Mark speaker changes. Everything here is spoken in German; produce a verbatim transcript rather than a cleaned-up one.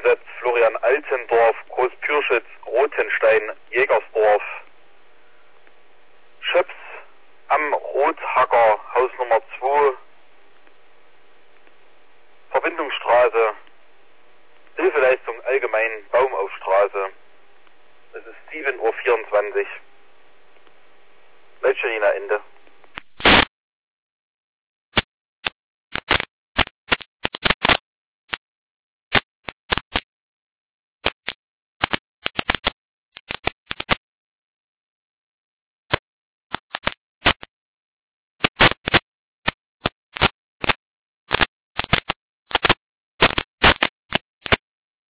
Speaker 1: Eisenstedt, Florian Altendorf, Großpürschitz, Rothenstein, Jägersdorf, Schöps am Rothacker, Haus Nummer zwei, Verbindungsstraße, Hilfeleistung allgemein, Baumaufstraße. Es ist sieben Uhr vierundzwanzig. Leitstelle Ende.